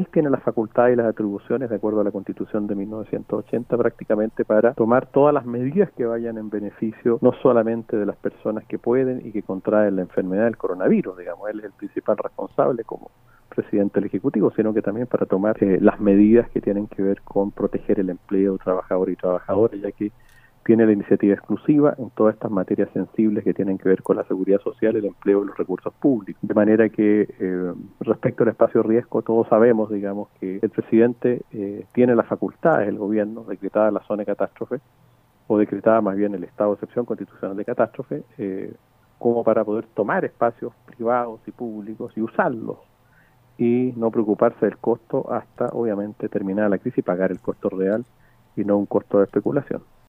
él tiene las facultades y las atribuciones, de acuerdo a la Constitución de 1980, prácticamente para tomar todas las medidas que vayan en beneficio no solamente de las personas que pueden y que contraen la enfermedad del coronavirus, digamos, él es el principal responsable como presidente del Ejecutivo, sino que también para tomar las medidas que tienen que ver con proteger el empleo de trabajadores y trabajadoras, ya que tiene la iniciativa exclusiva en todas estas materias sensibles que tienen que ver con la seguridad social, el empleo y los recursos públicos. De manera que respecto al espacio de riesgo, todos sabemos, digamos, que el presidente tiene las facultades, el gobierno, decretada la zona de catástrofe, o decretada más bien el estado de excepción constitucional de catástrofe, como para poder tomar espacios privados y públicos y usarlos, y no preocuparse del costo hasta, obviamente, terminar la crisis y pagar el costo real y no un costo de especulación.